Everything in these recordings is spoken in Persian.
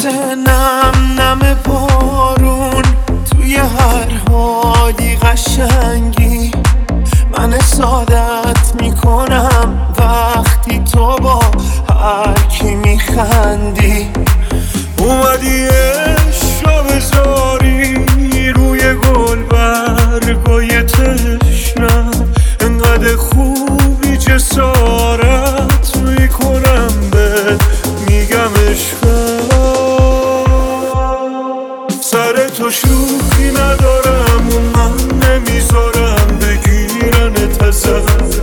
نم نم بارون توی هر حالی قشنگی، من حسادت میکنم وقتی تو با هر کی میخندی. اومدی عشق رو بذاری روی گل برگای تشنم، انقدر خوبی جسارت میکنم بهت میگم عشقم. سر تو شوخی ندارم و من نمیذارم بگیرنت ازم،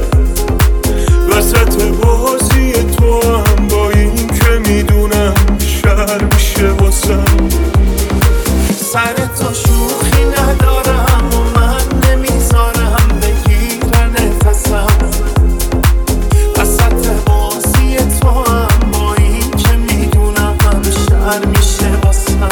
وسط بازی تو هم با این که میدونم شر میشه واسم. سر تو شوخی ندارم و من نمیذارم بگیرنت ازم، وسط بازی تو هم با این که میدونم شر میشه واسم.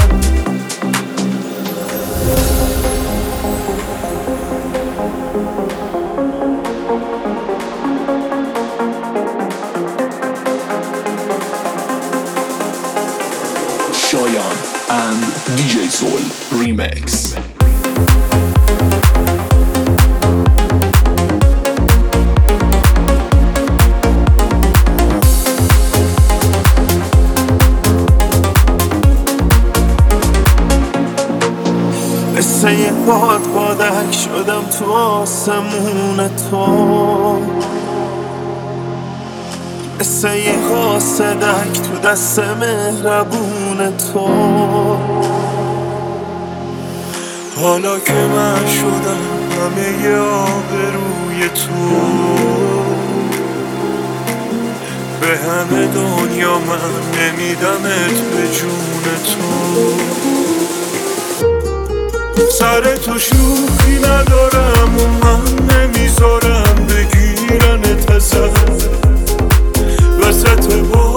Shayan and DJ Soul Remix. مثل یه بادک شدم تو آسمون تو، مثل یه قاصدک تو دست مهربون تو. حالا که من شدم همه ی آبروی تو، به همه دنیا من نمیدمت به جون تو. سر تو شوخی ندارم و من نمیذارم بگیرنت ازم، وسط